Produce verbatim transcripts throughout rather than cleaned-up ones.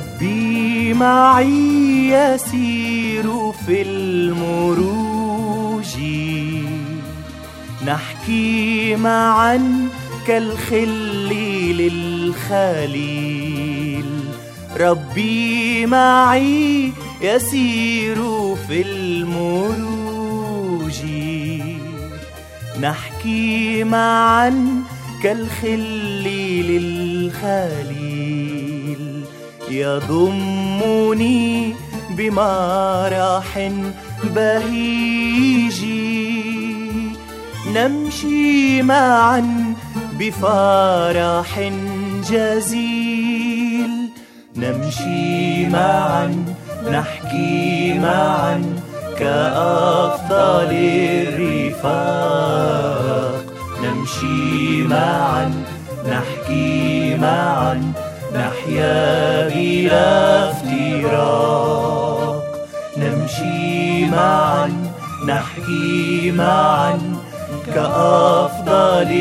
ربي معي يسير في المروج، نحكي معا كالخل للخليل. ربي معي يسير في المروج، نحكي معا كالخل للخليل. يضمني بمرح بهيج، نمشي معا بفرح جزيل. نمشي معا نحكي معا كأفضل الرفاق. نمشي معا نحكي معا نحيا بلا افتراق. نمشي معا نحكي معا كأفضل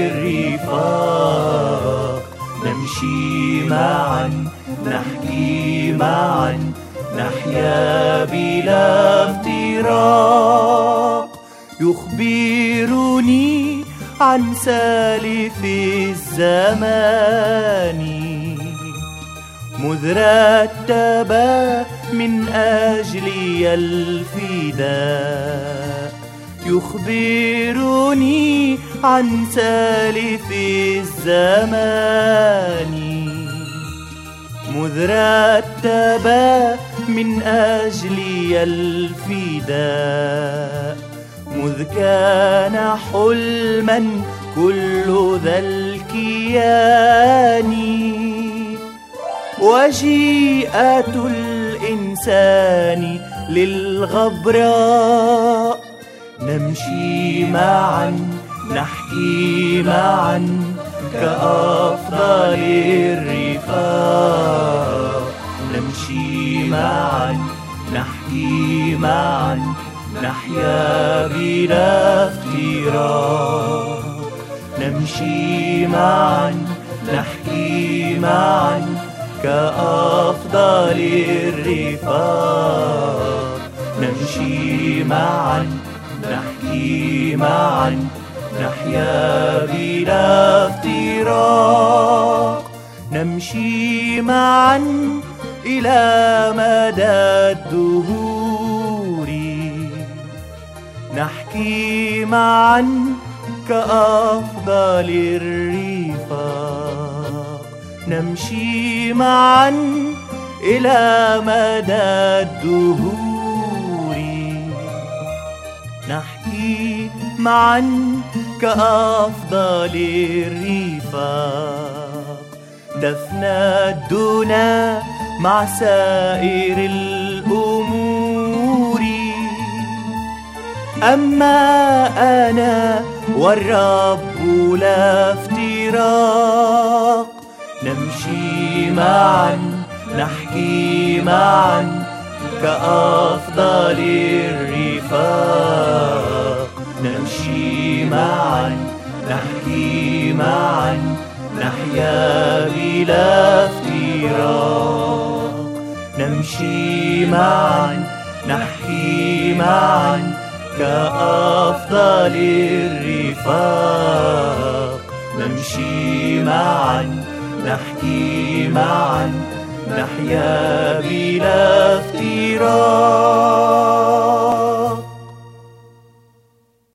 الرفاق. نمشي معا نحكي معا نحيا بلا افتراق. يخبرني عن سالف الزمان، مذ رتبا من أجلي الفداء. يخبرني عن سالف الزمان، مذ رتبا من أجلي الفداء. مذ كان حلما كل ذا الكيان، وجيئة الإنسان للغبراء. نمشي معا نحكي معا كأفضل الرفاق. نمشي معا نحكي معا نحيا بلا افتراق. نمشي معا نحكي معا كأفضل الرفاق. نمشي معا نحكي معا نحيا بلا افتراق. نمشي معا إلى مدى الدهور، نحكي معا كأفضل الرفاق. نمشي معا إلى مدى الدهور، نحكي معا كأفضل الرفاق. دفنا الدنا مع سائر الأمور، أما أنا والرب لا افتراق. نمشي معا نحكي معا كأفضل الرفاق. نمشي معا نحكي معا نحيا بلا افتراق. نمشي معا نحكي معا كأفضل الرفاق. نمشي معا نحكي معا نحيا بلا افتراق.